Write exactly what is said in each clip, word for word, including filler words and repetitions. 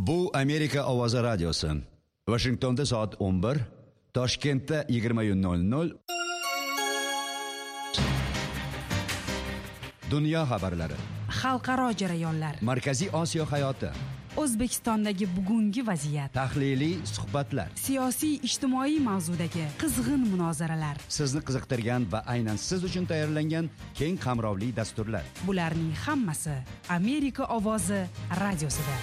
Bu Amerika Ovozi radiosi. Washingtonda soat o'n bir, Toshkentda yigirma nol nol. Dunyo xabarlari. Xalqaro jarayonlar. Markaziy Osiyo hayoti. O'zbekistondagi bugungi vaziyat. Tahliliy suhbatlar. Siyosiy ijtimoiy mavzudagi qizg'in munozaralar. Sizni qiziqtirgan va aynan siz uchun tayyorlangan keng qamrovli dasturlar. Bularning hammasi Amerika Ovozi radiosida.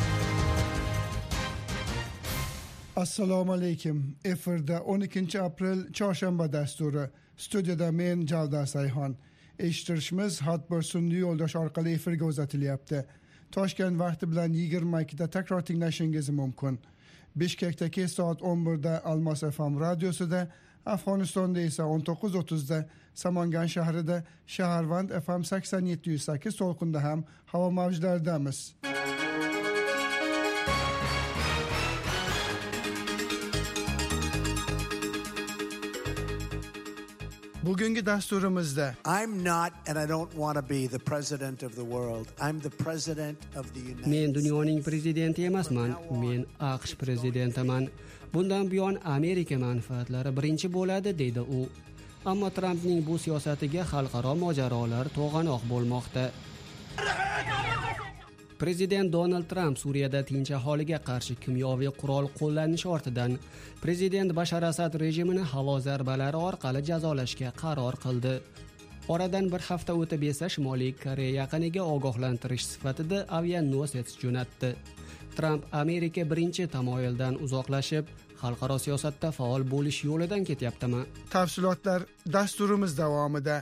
Assalomu alaykum. Efirda o'n ikkinchi aprel chorshanba dasturi. Studiyada men Javdar Sayxon. Eshittirishimiz har bir sun'iy yo'ldosh orqali efirga uzatilyapti. Toshkent vaqti bilan yigirma ikkida takror tinglashingiz mumkin. Bishkekdagi soat o'n birda Almos F M radiosida, Afg'onistonda esa o'n to'qqiz o'ttizda, Samangan shahrida Shaharvand F M sakson yetti nuqta sakkiz to'lqinda ham havo mavjlaridamiz. Bugungi dasturimizda I'm not and I don't want to be the president of the world. I'm the president of the United States. Men dunyoning prezidenti emasman, men AQSh prezidentiman. Bundan buyon Amerika manfaatlari birinchi bo'ladi, dedi u. Ammo Trampning bu siyosatiga xalqaro mojarolar to'g'anoq bo'lmoqda. Prezident Donald Trump Suriyada tinch aholiga qarshi kimyoviy qurol qo'llanishi ortidan prezident Bashar Asad rejimini havo zarbalari orqali jazolashga qaror qildi. Oradan bir hafta o'tib esa Shimoliy Koreya yaqiniga ogohlantirish sifatida avianosets jo'natdi. Trump Amerika birinchi tamoyildan uzoqlashib, xalqaro siyosatda faol bo'lish yo'lidan ketyaptimi? Tafsilotlar dasturimiz davomida.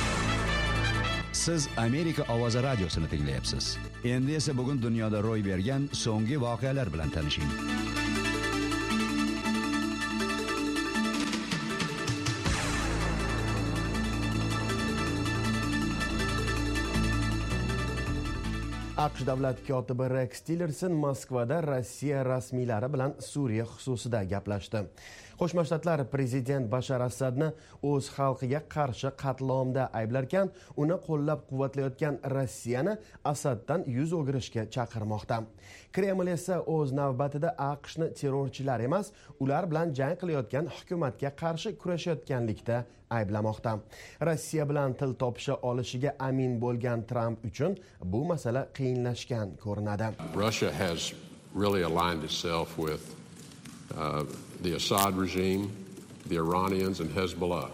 Siz Amerika Ovozi radiosini tinglayapsiz. Endi esa bugun dunyoda ro'y bergan so'nggi voqealar bilan tanishing. AQSh davlat kotibi Rex Tillerson Moskvada Rossiya rasmiylari bilan Suriya xususida gaplashdi. Qo'shma Shtatlar prezident Bashar Asadni o'z xalqiga qarshi qatlomda ayblarkan, uni qo'llab-quvvatlayotgan Rossiyani Asaddan yuz o'girishga chaqirmoqda. Kreml esa o'z navbatida AQShni terrorchilar emas, ular bilan jang qilayotgan hukumatga qarshi kurashayotganlikda ayblamoqda. Rossiya bilan til topisha olishiga amin bo'lgan Trump uchun bu masala qiyinlashgan ko'rinadi. Russia has really aligned itself with uh, the Assad regime, the Iranians and Hezbollah.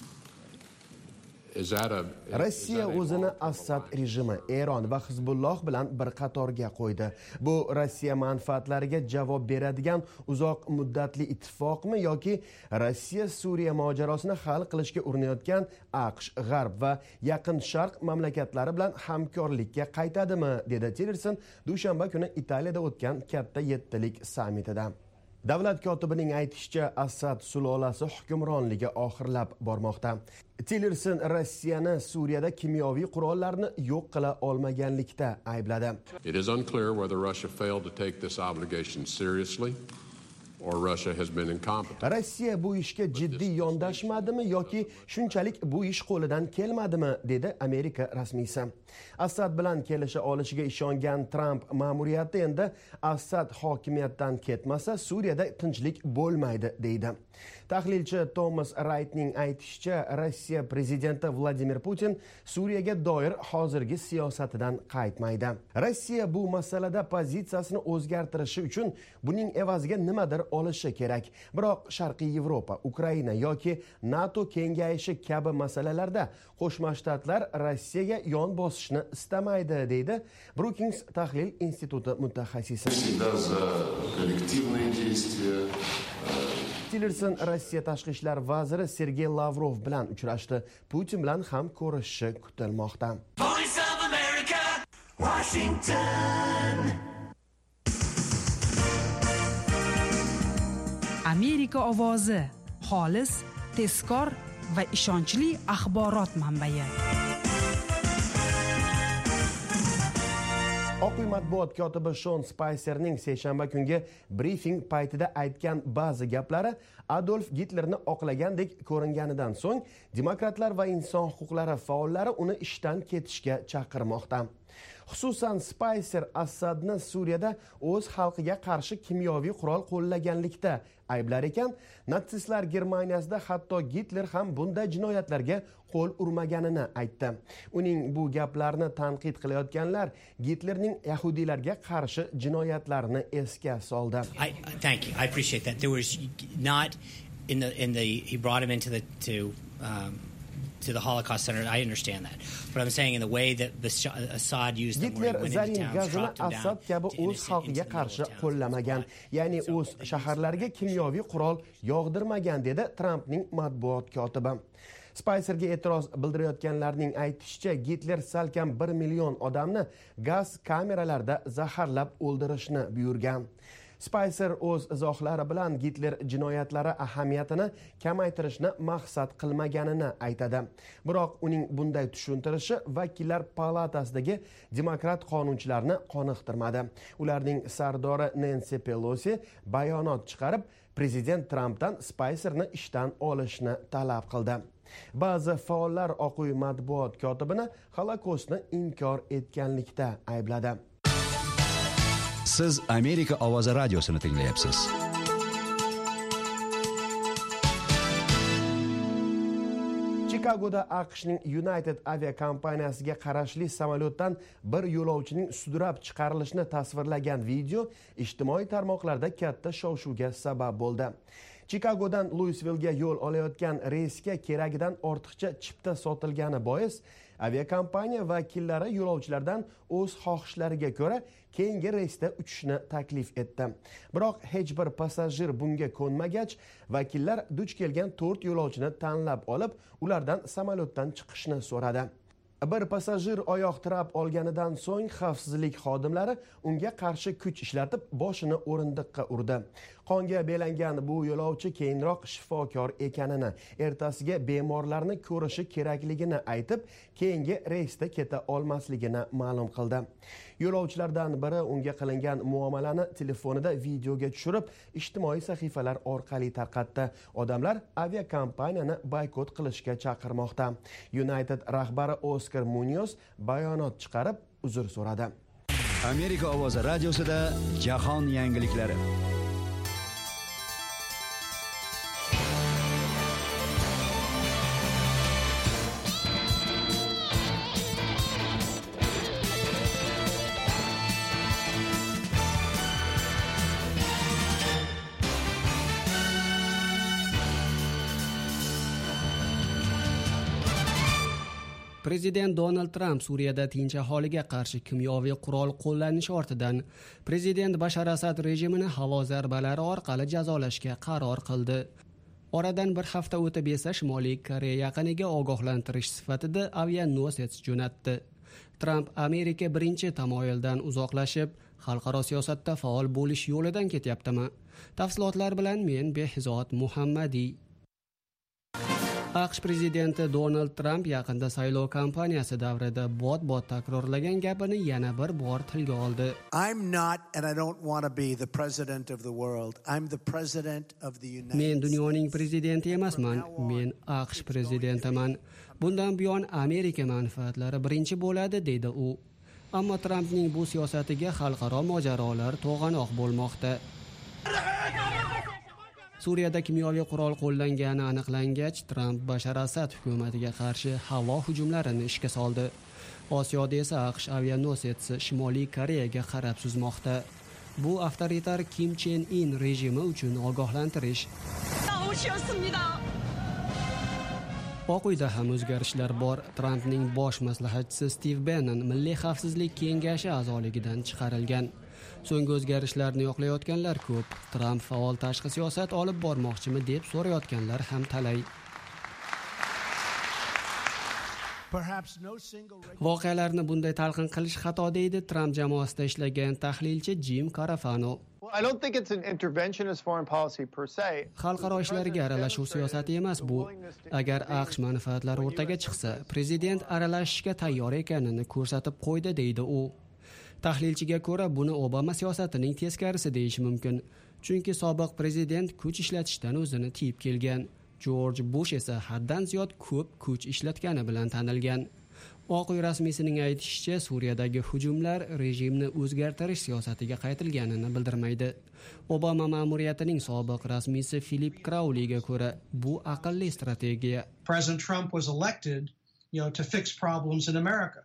Is that a Rossiya o'zini Assad rejimi, Eron va Hizbulloh bilan bir qatorga qo'ydi. Bu Rossiya manfaatlariga javob beradigan uzoq muddatli ittifoqmi yoki Rossiya Suriya mojarosini hal qilishga urinayotgan AQSh, G'arb va Yaqin Sharq mamlakatlari bilan hamkorlikka qaytadimi, dedi Tillerson dushanba kuni Italiyada o'tgan katta yettilik sammitida. Davlat kotibining aytishicha, Assad sulolasi hukmronligi oxirlab bormoqda. Tillerson Rossiyani Suriyada kimyoviy qurollarni yo'q qila olmaganlikda aybladi. It is unclear whether Russia failed to take this obligation seriously or Russia has been incompetent. Rossiya bu ishga jiddiy yondashmadimi yoki shunchalik bu ish qo'lidan kelmadimi, dedi Amerika rasmiysi. Assad bilan kelisha olishiga ishongan Trump ma'muriyati endi Assad hokimiyatdan ketmasa Suriyada tinchlik bo'lmaydi, deydi. Tahlilchi Thomas Wrightning aytishicha, Rossiya prezidenti Vladimir Putin Suriyaga doir hozirgi siyosatidan qaytmaydi. Rossiya bu masalada pozitsiyasini o'zgartirishi uchun buning evaziga nimadir olishi kerak. Biroq Sharqiy Yevropa, Ukraina yoki NATO kengayishi kabi masalalarda Qo'shma Shtatlar Rossiyaga yon bosishni istamaydi, deydi Brookings tahlil instituti mutaxassisi. Tillerson Rossiya tashqi ishlar vaziri Sergey Lavrov bilan uchrashdi. Putin bilan ham ko'rishishi kutilmoqda. Voice of America, Washington. Amerika Ovozi, xolis, tezkor va ishonchli axborot manbai. Oq uy matbuot kotibi Sean Spicerning seshanba kungi briefing paytida aytgan ba'zi gaplari Adolf Hitlerni oqlagandek ko'ringanidan so'ng demokratlar va inson huquqlari faollari uni ishdan ketishga chaqirmoqda. Xususan Spicer Assadni Suriyada o'z xalqiga qarshi kimyoviy qurol qo'llaganlikda ayblar ekan, natsistlar Germaniyasida hatto Gitler ham bunday jinoyatlarga qo'l urmaganini aytdi. Uning bu gaplarni tanqid qilayotganlar Gitlerning yahudiylarga qarshi jinoyatlarini esga soldi. I thank you. I appreciate that. There was not in the in the he brought him into the to um to the Holocaust Center. I understand that. But I'm saying in the way that Assad used them, Hitler zarin gazini Assad kabi o'z xalqiga qarshi qo'llamagan, ya'ni o'z shaharlariga kimyoviy qurol yog'dirmagan, dedi Trampning matbuot kotibi. Spicerga e'tiroz bildirayotganlarning aytishicha, Gitler salkam bir million odamni gaz kameralarida zaharlab o'ldirishni buyurgan. Spicer o'z izohlari bilan Gitler jinoyatlari ahamiyatini kamaytirishni maqsad qilmaganini aytadi. Biroq uning bunday tushuntirishi vakillar palatasidagi demokrat qonunchilarni qoniqtirmadi. Ularning sardori Nancy Pelosi bayonot chiqarib, prezident Trampdan Spicerni ishdan olishni talab qildi. Ba'zi faollar Oq uy matbuot kotibini Holocaustni inkor etganlikda aybladi. Siz Amerika ovozi radiosini tinglayapsiz. Chikagoda AQShning United aviakompaniyasiga qarashli samolyotdan bir yo'lovchining sudrab chiqarilishini tasvirlagan video ijtimoiy tarmoqlarda katta shov-shuvga sabab bo'ldi. Chikagodan Louisville'ga yo'l olayotgan reysga keragidan ortiqcha chipta sotilgani bois aviakompaniya vakillari yo'lovchilardan o'z xohishlariga ko'ra keyingi reysda uchishni taklif etdi. Biroq hech bir passajir bunga ko'nmagach, vakillar duch kelgan to'rt yo'lovchini tanlab olib, ulardan samolyotdan chiqishni so'radi. Bir passajir oyoq tirab olganidan so'ng xavfsizlik xodimlari unga qarshi kuch ishlatib boshini o'rindiqqa urdi. Qonga belangan bu yo'lovchi keyinroq shifokor ekanini, ertasiga bemorlarni ko'rishi kerakligini aytib, keyingi reysda keta olmasligini ma'lum qildi. Yo'lovchilardan biri unga qilingan muomalani telefonida videoga tushirib, ijtimoiy sahifalar orqali tarqatdi. Odamlar aviakompaniyani boykot qilishga chaqirmoqda. United rahbari Oscar Munoz bayonot chiqarib, uzr so'radi. Amerika ovozi radiosida jahon yangiliklari. Prezident Donald Trump Suriyada tinch aholiga qarshi kimyoviy qurol qo'llanishi ortidan prezident Bashar Asad rejimini havo zarbalari orqali jazolashga qaror qildi. Oradan bir hafta o'tib esa Shimoliy Koreya yaqiniga ogohlantirish sifatida avianosets jo'natdi. Trump Amerika birinchi tamoyildan uzoqlashib, xalqaro siyosatda faol bo'lish yo'lidan ketyaptimi? Tafsilotlar bilan men Behzod Muhammadiy. AQSh prezidenti Donald Trump yaqinda saylov kampaniyasi davrida bot-bot takrorlagan gapini yana bir bor tilga oldi. I'm not and I don't want to be the president of the world. I'm the president of the United States. Men dunyoning prezidenti emasman, men AQSh prezidentiman. Bundan buyon Amerika manfaatlari birinchi bo'ladi, dedi u. Ammo Trumpning bu siyosatiga xalqaro mojarolar to'g'anoq bo'lmoqda. Suriyada kimyoviy qurol qo'llangani aniqlangach, Trump Bashar Asad hukumatiga qarshi havo hujumlarini ishga soldi. Osiyoda esa AQSh avianosesi Shimoliy Koreyaga qarab suzmoqda. Bu avtoritar Kim Chen In rejimi uchun ogohlantirish. Oq uyda ham o'zgarishlar bor. Trumpning bosh maslahatchisi Steve Bannon Milliy xavfsizlik kengashi a'zoligidan chiqarilgan. So'nggi o'zgarishlarni yoqlayotganlar ko'p. Trump faol tashqi siyosat olib bormoqchimi deb so'rayotganlar ham talay. Voqealarni bunday talqin qilish xato, deydi Trump jamoasida ishlagan tahlilchi Jim Carafano. Xalqaro ishlarga aralashuv siyosati emas bu. Agar AQSh manfaatlari o'rtaga chiqsa, prezident aralashishga tayyor ekanini ko'rsatib qo'ydi, deydi u. Tahlilchiga ko'ra, buni Obama siyosatining teskarisi deyish mumkin. Chunki sobiq prezident kuch ishlatishdan o'zini tiyib kelgan. George Bush esa haddan ziyod ko'p kuch ishlatgani bilan tanilgan. Oq uy rasmiysining aytishicha, Suriyadagi hujumlar rejimni o'zgartirish siyosatiga qaytilganini bildirmaydi. Obama ma'muriyatining sobiq rasmiysi Philip Crowleyga ko'ra, bu aqlli strategiya. President Trump was elected, you know, to fix problems in America.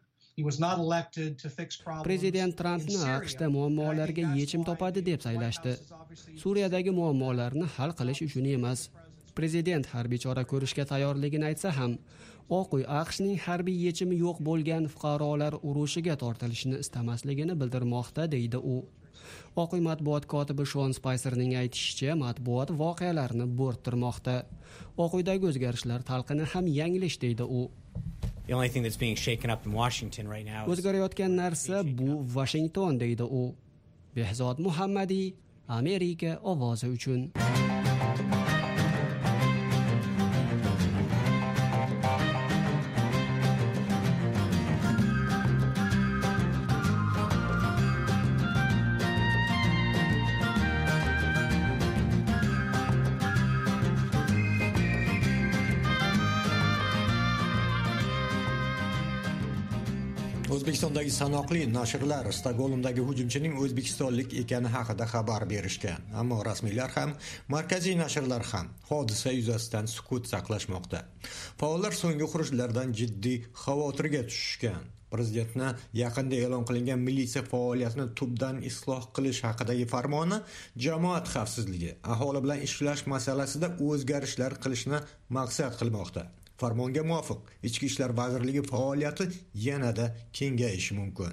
Prezident Trampni AQShda muammolarga yechim topadi deb saylashdi. Suriyadagi muammolarni hal qilish uchun emas. Prezident harbiy chora ko'rishga tayyorligini aytsa ham, Oq uy AQShning harbiy yechimi yo'q bo'lgan fuqarolar urushiga tortilishini istamasligini bildirmoqda, deydi u. Oq uy matbuot kotibi Sean Spicerning aytishicha, matbuot voqealarni bo'rttirmoqda. Oq uydagi o'zgarishlar talqini ham yanglish, deydi u. The only thing that's being shaken up in Washington right now is o'zgarayotgan narsa bu Washington, deydi u. Behzod Muhammadiy, Amerika ovozi uchun. O'zbekistondagi sanoqli nashrlar Stokgolmdagi hujumchining o'zbekistonlik ekani haqida xabar berishgan, ammo rasmiylar ham, markaziy nashrlar ham hodisa yuzasidan sukut saqlashmoqda. Faollar so'nggi xurujlardan jiddiy xavotirga tushishgan. Prezidentni yaqinda e'lon qilingan militsiya faoliyatini tubdan isloh qilish haqidagi farmoni jamoat xavfsizligi, aholi bilan ishlash masalasida o'zgarishlar qilishni maqsad qilmoqda. Farmonga muvofiq Ichki ishlar vazirligi faoliyati yanada kengayishi mumkin.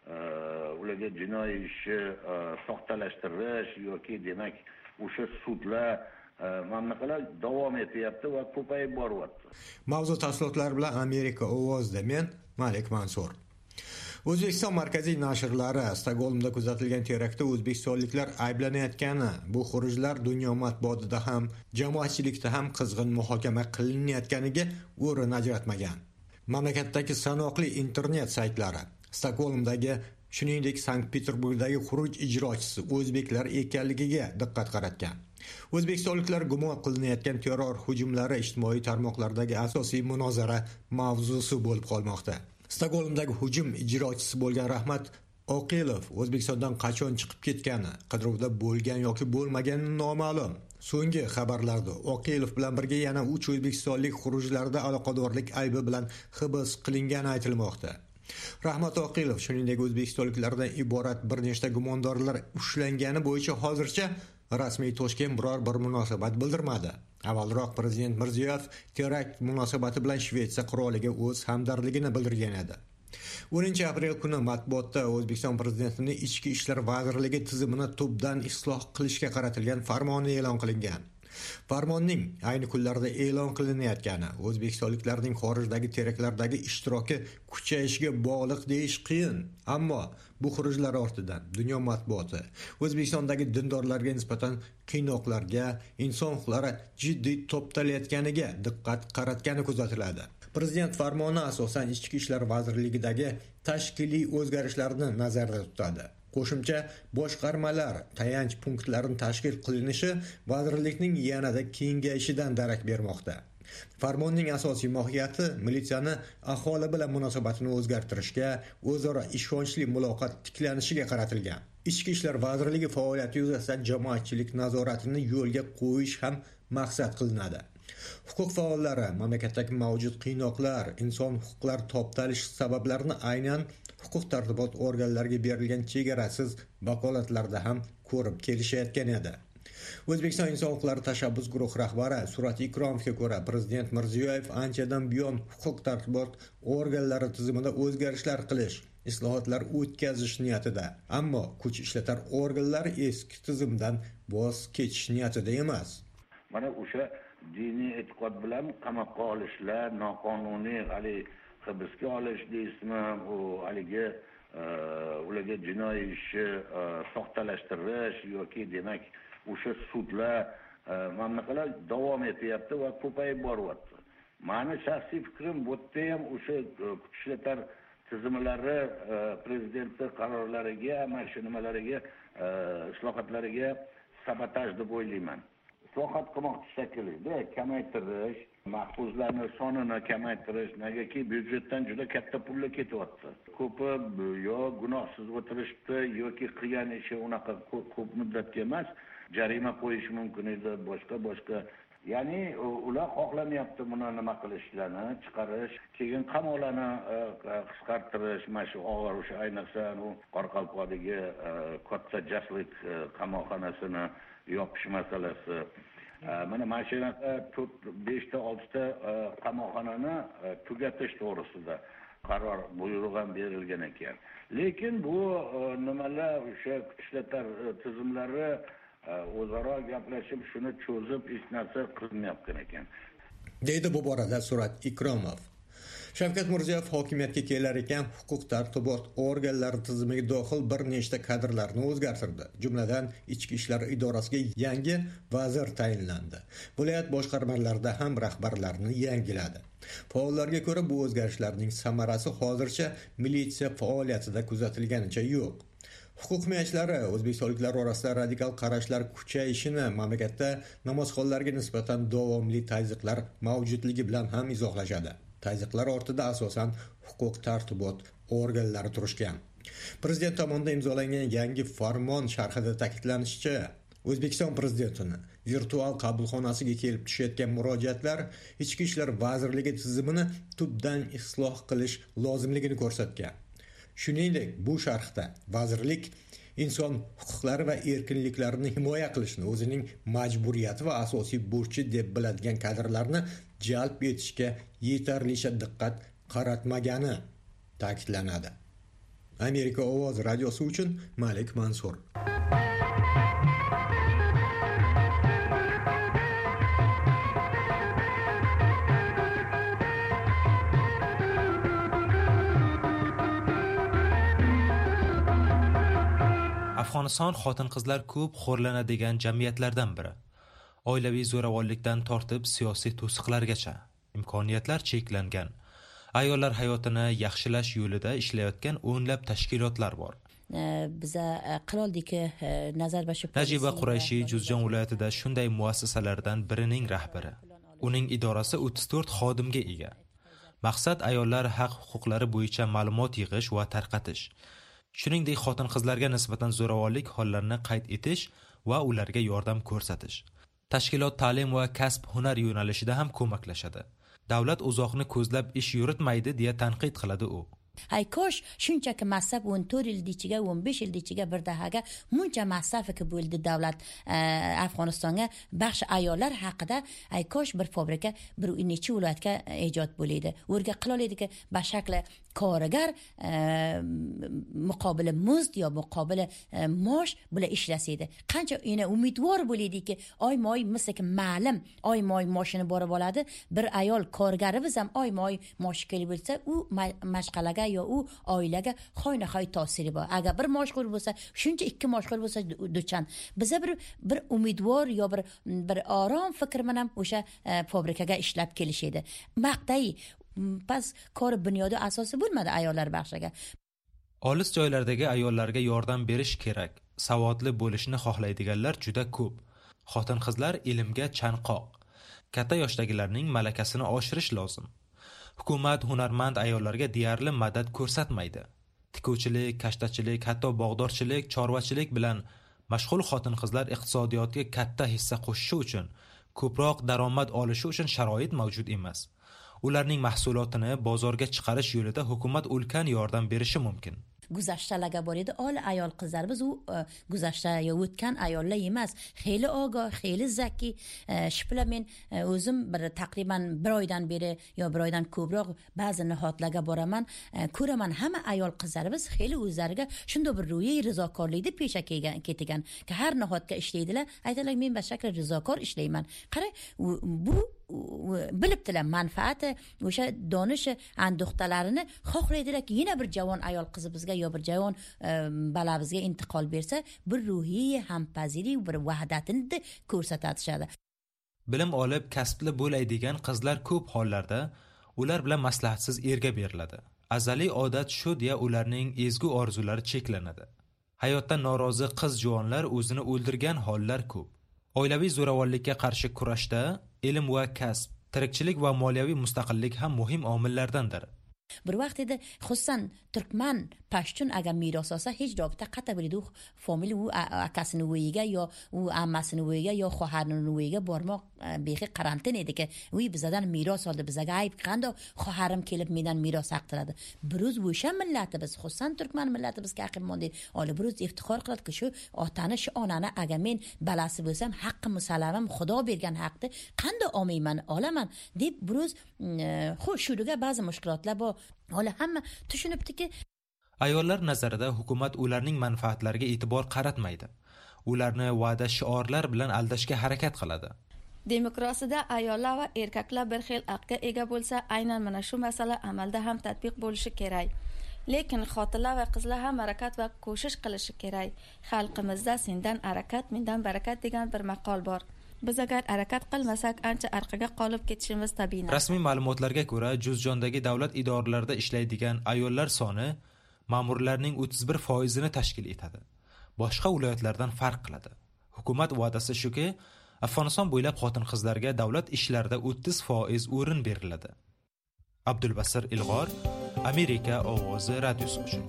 Ularga jinoiy ishni soxtalashtirish yoki demak o'sha sudlar mamlakatlar davom etyapti va ko'payib boryapti. Mavzu tafsilotlari bilan Amerika ovozida men Malik Mansur. O'zbekiston markaziy nashrlari Stokgolmda kuzatilgan teraktda o'zbekistonliklar ayblanayotgani, bu xurujlar dunyo matbuotida ham, jamoatchilikda ham qizg'in muhokama qilinayotganiga o'rin ajratmagan. Mamlakatdagi sanoqli internet saytlari Stokgolmdagi, shuningdek Sankt-Peterburgdagi xuruj ijrochisi o'zbeklar ekanligiga diqqat qaratgan. O'zbekistonliklar gumon qilinayotgan terror hujumlari ijtimoiy tarmoqlardagi asosiy munozara mavzusi bo'lib qolmoqda. Stokgolmdagi hujum ijrochisi bo'lgan Rahmat Oqilov O'zbekistondan qachon chiqib ketgani, qidiruvda bo'lgan yoki bo'lmagani noma'lum. So'nggi xabarlarda Oqilov bilan birga yana uch o'zbekistonlik xurujlarda aloqadorlik aybi bilan hibs qilingani aytilmoqda. Rahmat Oqilov shuningdek o'zbekistonliklardan iborat bir nechta gumondorlar ushlangani bo'yicha hozircha rasmiy Toshkent biror bir munosabat bildirmadi. Avvalroq prezident Mirziyoyev terakt munosabati bilan Shvetsiya qiroliga o'z hamdardligini bildirgan edi. o'ninchi aprel kuni matbuotda O'zbekiston prezidentining Ichki ishlar vazirligi tizimini tubdan isloh qilishga qaratilgan farmoni e'lon qilingan. Farmonning ayni kunlarda e'lon qilinayotgani o'zbekistonliklarning xorijdagi teraktlardagi ishtiroki kuchayishiga bog'liq deyish qiyin, ammo bu xurujlar ortidan dunyo matbuoti O'zbekistondagi dindorlarga nisbatan qiynoqlarga, inson huquqlari jiddiy to'ptalayotganiga diqqat qaratgani kuzatiladi. Prezident farmoni asosan Ichki ishlar vazirligidagi tashkiliy o'zgarishlarni nazarda tutadi. Qo'shimcha boshqarmalar, tayanch punktlarini tashkil qilinishi vazirlikning yanada kengayishidan darak bermoqda. Farmonning asosiy mohiyati militsiyani aholi bilan munosabatini o'zgartirishga, o'zaro ishonchli muloqot tiklanishiga qaratilgan. Ichki ishlar vazirligi faoliyati yuzasidan jamoatchilik nazoratini yo'lga qo'yish ham maqsad qilinadi. Huquq faollari mamlakatdagi mavjud qiynoqlar, inson huquqlari toptalish sabablarini aynan huquq tartibot organlariga berilgan chegarasiz vakolatlarda ham ko'rib kelishayotgan edi. O'zbekiston inson huquqlari tashabbus guruhi rahbari Surat Ikromovga ko'ra, prezident Mirziyoyev anchadan buyon huquq tartibot organlari tizimida o'zgarishlar qilish, islohotlar o'tkazish niyatida, ammo kuch ishlatar organlari eski tizimdan voz kechish niyatida emas. Mana o'sha diniy e'tiqod bilan qamoqqa olishlar, noqonuniy hali hibsga olish deysizmi, u haligi ularga jinoiy ishni soxtalashtirish yoki demak o'sha sudlar mamlakatlar davom etyapti va ko'payib boryapti. Mani shaxsiy fikrim bu yerda ham o'sha kuch ishlatar tizimlari prezidentning qarorlariga, mana shu nimalariga, islohotlariga sabotaj deb o'ylayman. islohot qilmoqchi shekilli, kamaytirish, mahbuslarni sonini kamaytirish, negaki byudjetdan juda katta pullar ketyapti. Ko'pi yo gunohsiz o'tirishdi yoki qilgan ishi unaqa ko'p muddatga emas, jarima qo'yish mumkin edi, boshqa boshqa. Ya'ni ular xohlamayapti buni nima qilishlarni, chiqarish, keyin qamoqlarni qisqartirish, mana shu og'ir o'sha ayniqsa u Qoraqalpoqdagi katta jaslik qamoqxonasini yopish masalasi. Mana mana shu to'rt beshta oltita qamoqxonani tugatish to'g'risida qaror buyruq ham berilgan ekan. Lekin bu nimalar o'sha ishlatlar tizimlari o'zaro gaplashib shuni cho'zib hech narsa qilmayotgan ekan. Deydi bu borada Surat Ikromov. Shavkat Mirziyoyev hokimiyatga kelar ekan huquq tartibot organlari tizimiga dohil bir nechta kadrlarni o'zgartirdi. Jumladan ichki ishlar idorasiga yangi vazir tayinlandi. Viloyat boshqarmalarida ham rahbarlarni yangiladi. Faollarga ko'ra bu o'zgarishlarning samarasi hozircha militsiya faoliyatida kuzatilganicha yo'q. Huquq himoyachilari o'zbekistonliklar orasida radikal qarashlar kuchayishini mamlakatda namozxonlarga nisbatan davomli tazyiqlar mavjudligi bilan ham izohlashadi. Tazyiqlar ortida asosan huquq tartibot organlari turishgan. Prezident tomonidan imzolangan yangi farmon sharhida ta'kidlanishicha, O'zbekiston prezidentini virtual qabulxonasiga kelib tushayotgan murojaatlar ichki ishlar vazirligi tizimini tubdan isloh qilish lozimligini ko'rsatgan. Shuningdek, bu sharhda vazirlik inson huquqlari va erkinliklarini himoya qilishni o'zining majburiyati va asosiy burchi deb biladigan kadrlarni jalb etishga yetarlicha diqqat qaratmagani ta'kidlanadi. Amerika ovozi radiosi uchun Malik Mansur. Afg'oniston xotin-qizlar ko'p xo'rlanadigan jamiyatlardan biri. Oilaviy zo'ravonlikdan tortib siyosiy to'siqlargacha imkoniyatlar cheklangan. Ayollar hayotini yaxshilash yo'lida ishlayotgan o'nlab tashkilotlar bor. Biza qiloldik nazar va shu Najiba Qurayshi Juzjon viloyatida shunday muassasalardan birining rahbari. Uning idorasi o'ttiz to'rt xodimga ega. Maqsad ayollar haq-huquqlari bo'yicha ma'lumot yig'ish va tarqatish. Shuningdek, xotin-qizlarga nisbatan zo'ravonlik hollarini qayd etish va ularga yordam ko'rsatish. Tashkilot ta'lim va kasb hunar yo'nalishida ham ko'maklashadi. Davlat uzoqni ko'zlab ish yuritmaydi deya tanqid qiladi u. Hay kosh shunchaki masraf o'n to'rt yil ichiga o'n besh yil ichiga bir dahaga muncha masraf bo'ldi davlat Afg'onistonga baxsh ayollar haqida hay kosh bir fabrika bir necha viloyatga ijod bo'ladi. O'rga qiloladiki bashakla korigar muqobili muzd yo muqobili mosh bilan ishlasaydi. Qancha yana umidvor bo'ladiki, oy-moy misliki ma'lum oy-moy moshini borib oladi. Bir ayol korigarimiz ham oy-moy mosh kelib bo'lsa, u mashqalaga yo u oilaga xoyna-xoy ta'siri bor. Agar bir moshxo'r bo'lsa, shuncha ikki moshxo'r bo'lsa duchan. Biza bir bir umidvor yo bir bir orom fikr bilan o'sha fabrikaga ishlab kelishadi. Maqtay pas kor bunyodi asosi bo'lmadi ayollar baxshiga. Olis joylardagi ayollarga yordam berish kerak. Savodli bo'lishni xohlaydiganlar juda ko'p. Xotin-qizlar ilmga chanqoq. Katta yoshdagilarning malakasini oshirish lozim. Hukumat hunarmand ayollarga deyarli madad ko'rsatmaydi. Tikuvchilik, kashtachilik, hatto bog'dorchilik, chorvachilik bilan mashg'ul xotin-qizlar iqtisodiyotga katta hissa qo'shishi uchun, ko'proq daromad olishi uchun sharoit mavjud emas. Ularning mahsulotini bozorga chiqarish yo'lida hukumat ulkan yordam berishi mumkin. Guzashtalarga bor edi, ola ayol qizlarimiz u guzashta yo o'tgan ayollar emas, xeyli ogoh, xeyli zaki. Shipla men o'zim bir taqriban bir oydan beri yo bir oydan ko'proq ba'zi nihoyatlarga boraman, ko'raman hamma ayol qizlarimiz xeyli o'zlariga shunday bir ro'yi rizokorlikda pesha ketigan, ki har nihoyatga ishlaydilar. Aytadilar, men bashakla rizokor ishlayman. Qara, bu bilibdilar manfaati o'sha donish anduxtalarini xohlaydilarki yana bir javon ayol qizimizga yo bir javon balabizga intiqol bersa, bir ruhiy hampaziri, bir vahdatini ko'rsatadi. Bilim olib kasbli bo'lay degan qizlar ko'p hollarda ular bilan maslahatsiz erga beriladi. Azaliy odat shu deya ularning ezgu orzulari cheklanadi. Hayotdan norozi qiz juvonlar o'zini o'ldirgan hollar ko'p. Oilaviy zo'ravonlikka qarshi kurashda ilm va kasb, tirikchilik va moliyaviy mustaqillik ham muhim omillardandir. bir vaqt edi xususan turkman pashtun agar meros olsa hech robita qata biladi u famili u akasini uyiga yo u ammasini uyiga yo xo'jarini uyiga bormoq beqi karantin ediki uy bizadan meros oldi bizaga ayb qando xo'jarim kelib mendan meros haqtiradi biruz o'sha millatimiz xususan turkman millatimiz haqim mondi oli biruz iftixor qiladiki shu otani shu onani agar men balasi bo'lsam haqqim musallamam xudo bergan haqni qando olmayman olaman deb biruz xo'sh shuga ba'zi mushkulotlar bor Ola hamma tushunibdiki ayollar nazarida hukumat ularning manfaatlariga e'tibor qaratmaydi. Ularni va'da shiorlar bilan aldashga harakat qiladi. Demokrasiyada ayollar va erkaklar bir xil haqqa ega bo'lsa, aynan mana shu masala amalda ham tatbiq bo'lishi kerak. Lekin xotinlar va qizlar ham harakat va ko'shish qilishi kerak. Xalqimizda sendan harakat, mendan barakat degan bir maqol bor. Biz agar harakat qilmasak ancha orqaga qolib ketishimiz tabiiy. Rasmiy ma'lumotlarga ko'ra, Juzjondagi davlat idoralarida ishlaydigan ayollar soni ma'murlarning o'ttiz bir foizini tashkil etadi. Boshqa viloyatlardan farq qiladi. Hukumat va'dasi shuki, Afg'oniston bo'ylab xotin-qizlarga davlat ishlarida o'ttiz foiz o'rin beriladi. Abdulbasir Ilg'or, Amerika ovozi radiosi uchun.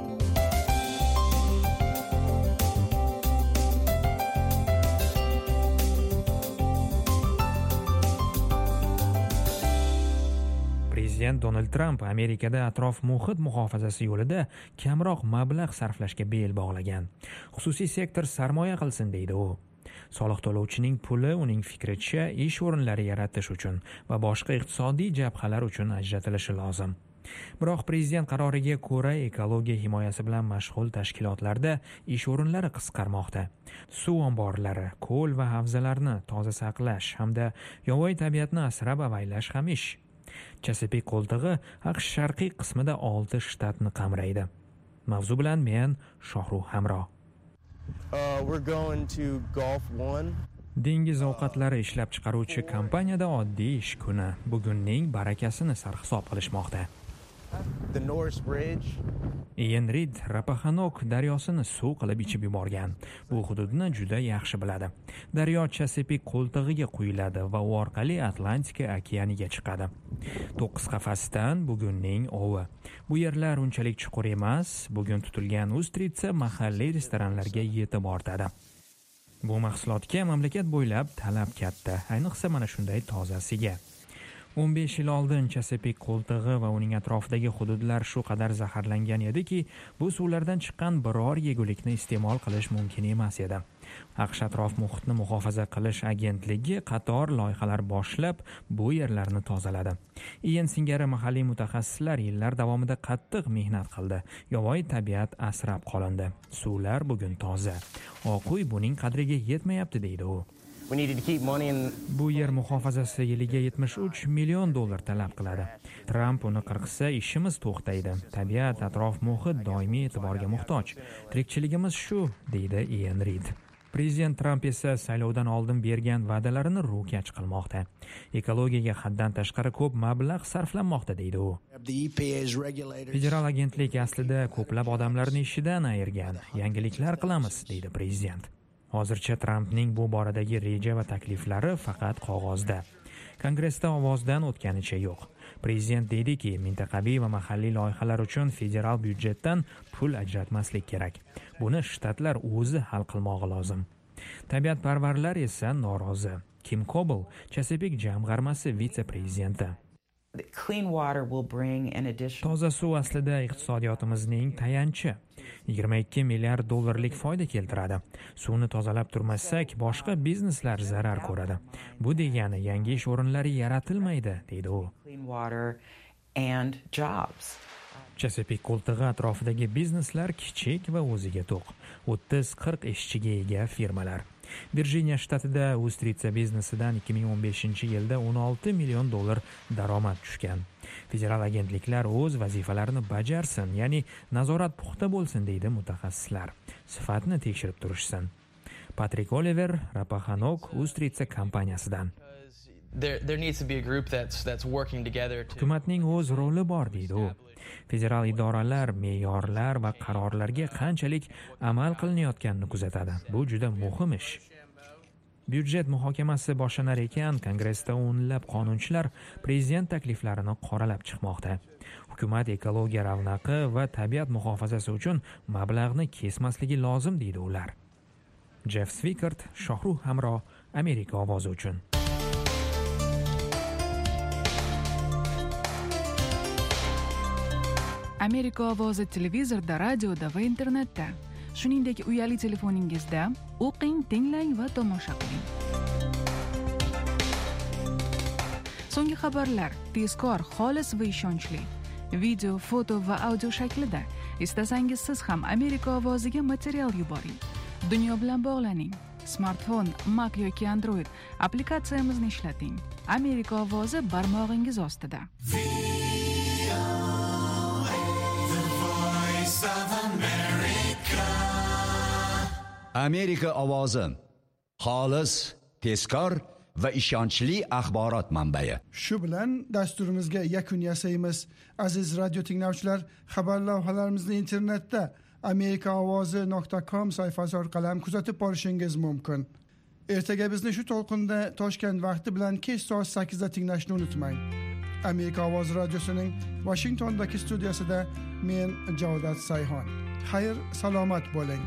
Prezident Donald Trump Amerikada atrof muhit muhofazasi yo'lida kamroq mablag' sarflashga bel bog'lagan. Xususiy sektor sarmoya qilsin deydi u. Soliq to'lovchining puli uning fikricha ish o'rinlari yaratish uchun va boshqa iqtisodiy jabhalar uchun ajratilishi lozim. Biroq prezident qaroriga ko'ra ekologiya himoyasi bilan mashg'ul tashkilotlarda ish o'rinlari qisqarmoqda. Suv omborlari, ko'l va havzalarni toza saqlash hamda yovvoyi tabiatni asrab-avaylash ham ish. Chesapeake qo'ltig'i AQSh sharqiy qismida olti shtatni qamraydi. Mavzu bilan men Shohruh Hamro. Uh, we're going to Gulf One. Dengiz ovqatlari ishlab chiqaruvchi kompaniyada oddiy ish kuni bugunning barakasini sarhisob qilishmoqda. The Norris Bridge. Ian Reid Rappahannock daryosini suv qilib ichib yuborgan. Bu hududni juda yaxshi biladi. Daryo Chesapeake qo'ltig'iga quyiladi va u orqali Atlantika okeaniga chiqadi. to'qqiz qafasdan bugunning ovi. Bu yerlar unchalik chuqur emas, bugun tutilgan ustritsa mahalliy restoranlarga yetib ortadi. Bu mahsulotga mamlakat bo'ylab talab katta, ayniqsa mana shunday tozasiga. o'n besh yil oldin Chesapeake qo'ltig'i va uning atrofidagi hududlar shu qadar zaharlangan ediki, bu suvlardan chiqqan biror yegulikni iste'mol qilish mumkin emas edi. AQSh atrof muhitni muhofaza qilish agentligi qator loyihalar boshlab bu yerlarni tozaladi. Ian singari mahalliy mutaxassislar yillar davomida qattiq mehnat qildi. Yovvoyi tabiat asrab qolindi. Suvlar bugun toza. Oq uy buning qadriga yetmayapti deydi u. Bu yer muhofazasi yiliga yetmish uch million dollar talab qiladi. Trump uni qirqsa ishimiz to'xtaydi. Tabiat, atrof muhit doimiy e'tiborga muhtoj. Tirikchiligimiz shu, deydi Ian Reid. Prezident Trump esa saylovdan oldin bergan va'dalarini ro'kach qilmoqda. Ekologiyaga haddan tashqari ko'p mablag' sarflanmoqda deydi u. Federal agentlik aslida ko'plab odamlarni ishidan ayirgan. Yangiliklar qilamiz, deydi prezident. Hozircha Trumpning bu boradagi reja va takliflari faqat qog'ozda. Kongressda ovozdan o'tganicha yo'q. Prezident deydiki, mintaqaviy va mahalliy loyihalar uchun federal byudjetdan pul ajratmaslik kerak. Buni shtatlar o'zi hal qilmog'i lozim. Tabiatparvarlar esa norozi. Kim Coble, Chesapeake jamg'armasi vitse-prezidenti. Toza suv aslida iqtisodiyotimizning tayanchi. yigirma ikki milliard dollarlik foyda keltiradi. Suvni tozalab turmasak, boshqa bizneslar zarar ko'radi. Bu degani yangi ish o'rinlari yaratilmaydi, deydi u. Chesapeake qo'ltig'i atrofidagi bizneslar kichik va o'ziga to'q. o'ttiz qirq ishchiga ega firmalar. Virjiniya shtatida ustritsa biznesidan ikki ming o'n beshinchi yilda o'n olti million dollar daromad tushgan. Federal agentliklar o'z vazifalarini bajarsin, ya'ni nazorat puxta bo'lsin, deydi mutaxassislar. Sifatni tekshirib turishsin. Patrick Oliver, Rappahannock ustritsa kompaniyasidan. Hukumatning o'z roli bor, deydi u. Federal idoralar, me'yorlar va qarorlarga qanchalik amal qilinayotganini kuzatadi. Bu juda muhim ish. Byudjet muhokamasi boshlanar ekan, Kongressda o'nlab qonunchilar prezident takliflarini qoralab chiqmoqda. Hukumat ekologiya ravnaqi va tabiat muhofazasi uchun mablag'ni kesmasligi lozim deydi ular. Jeff Svikert, Shohruh Hamro, Amerika ovozi uchun. Amerika ovozi televizorda, radioda va internetda, shuningdek uyali telefoningizda o'qing, tinglang va tomosha qiling. So'nggi xabarlar tezkor, xolis va ishonchli. Video, foto va audio shaklida. Istasangiz siz ham Amerika ovoziga material yuboring. Dunyo bilan bog'laning. Smartfon, Mac yoki Android applikatsiyamizni ishlating. Amerika ovozi barmog'ingiz ostida. Amerika ovozi xolis, tezkor va ishonchli axborot manbai. Shu bilan dasturimizga yakun yasaymiz. Aziz radio tinglovchilar, xabar lavhalarimizni internetda amerika ovozi nuqta com sayfasi orqali ham kuzatib borishingiz mumkin. Ertaga bizni shu to'lqinda Toshkent vaqti bilan kech soat sakkizda tinglashni unutmang. Amerika ovozi radiosining Washingtondagi studiyasida men Javdat Sayhon. Xayr, salomat bo'ling.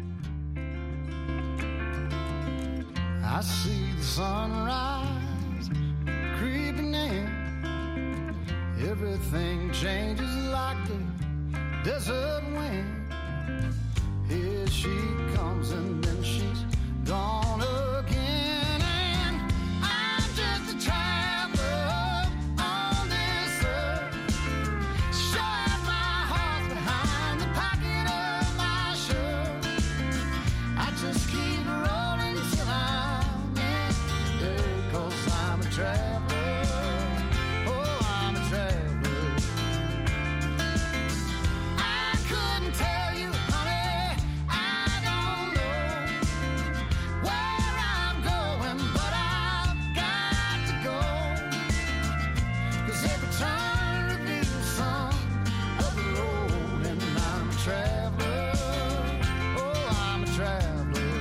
I see the sunrise creeping in. Everything changes like the desert wind. Here she comes and then she's gone again. And I'm just a traveler on this earth. Shut my heart behind the pocket of my shirt. I just keep rolling till I'm in there, 'cause I'm a traveler. Oh, I'm a traveler. I couldn't tell you, honey, I don't know where I'm going, but I've got to go. 'Cause every turn reveals some of the road, and I'm a traveler. Oh, I'm a traveler.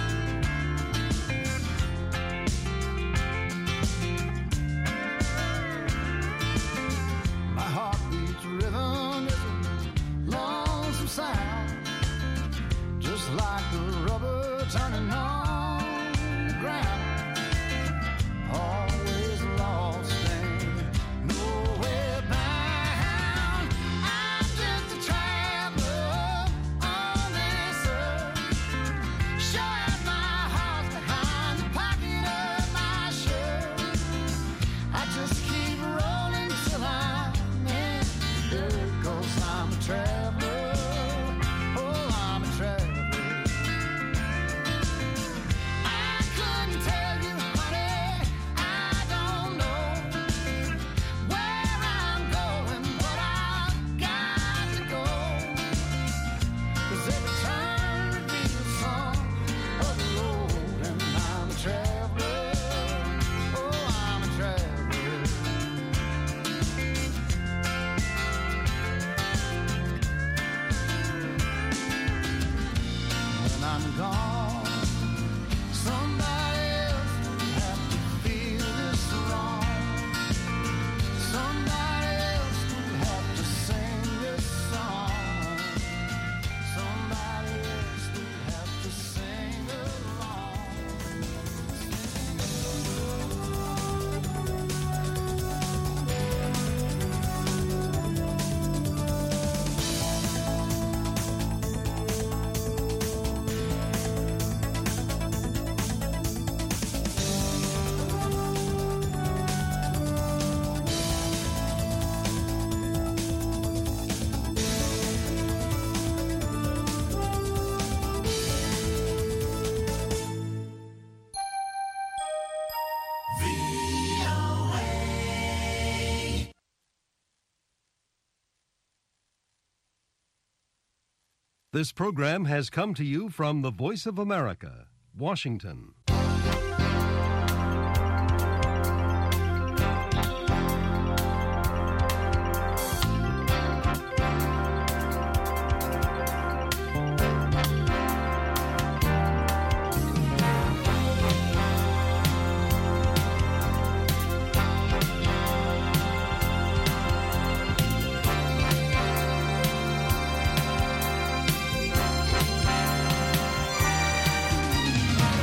My heartbeat's rhythm is a lonesome sound, just like the rubber turning on the ground. Always lost and nowhere bound. I'm just a traveler on this earth. Shut my heart behind the pocket of my shirt. I just keep rolling till I'm in there, 'cause I'm a traveler. Oh, I'm a traveler. I couldn't tell you, honey, I don't know where I'm going, but I've got to go. 'Cause every turn reveals some of the road, and I'm a traveler. Oh, I'm a traveler. When I'm gone, somebody else will have to feel this wrong. Somebody else will have to sing this song. Somebody else will have to sing along. This program has come to you from the Voice of America, Washington.